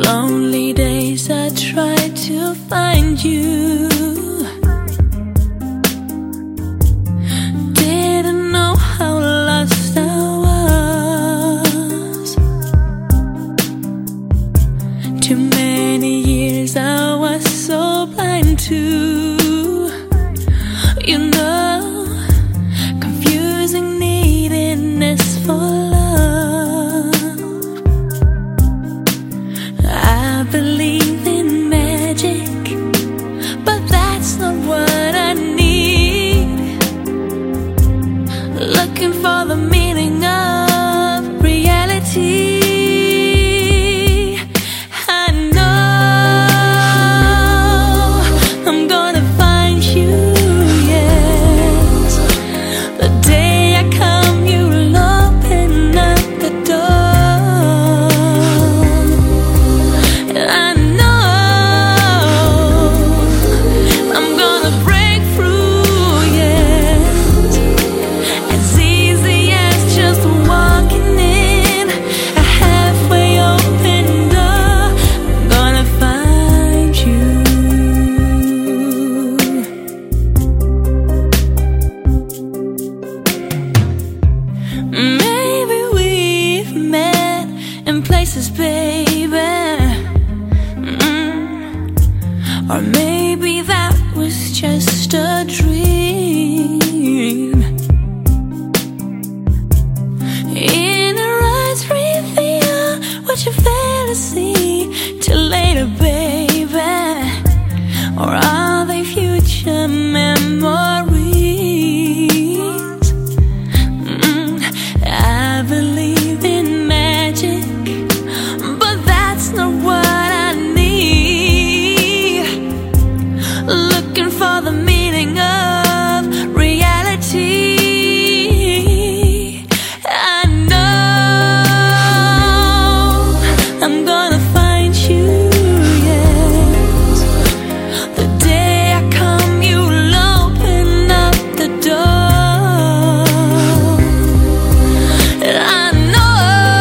Lonely days I tried to find you. Didn't know how lost I was. Too many years I was so blind to, you know, confusing neediness for love. I believe in magic, but that's not what I need. Looking for the meaning of reality. I know I'm gonna find you, yes. The day I come, you'll open up the door. I know I'm gonna break through, yes. As easy as just walking in a halfway open door. I'm gonna find you. Maybe we've met in places, baby. Or maybe that was just a dream. In our eyes reveal what you fail to see till later, baby. Or are they future memories? I believe in magic, but that's not what I need. Looking for the meaning of reality. I know I'm gonna find you, yes. The day I come, you'll open up the door. I know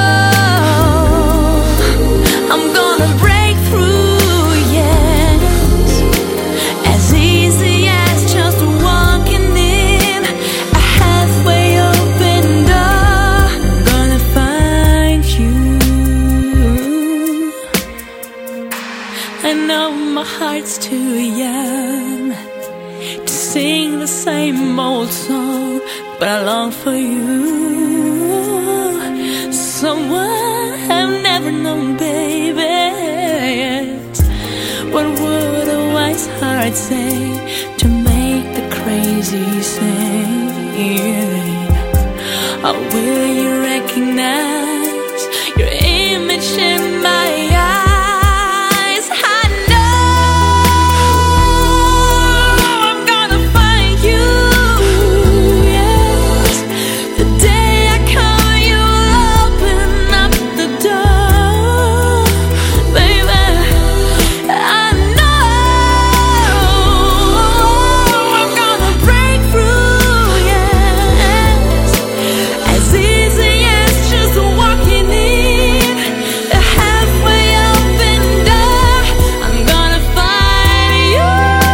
I'm gonna break through, yes. As easy as just walking in a halfway open door. I'm gonna find you. I know my heart's too young to sing the same old song, but I long for you. Someone I've never known, baby. Yes. What would a wise heart say to make the crazy sing? Or will you recognize your image in my eyes? I know I'm gonna find you, yes. The day I come, you'll open up the door, baby. I know I'm gonna break through, yes. As easy as just walking in a halfway open door. I'm gonna find you.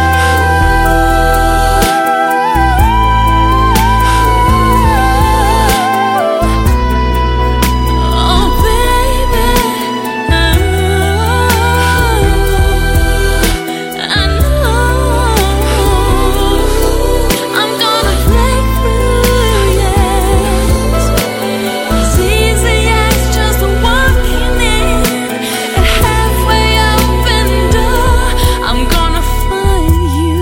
Oh, baby, I know I'm gonna break through, yes. As easy as just walking in a halfway open door. I'm gonna find you.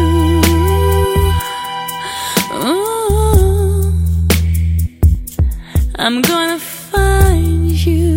Ooh. I'm gonna find you.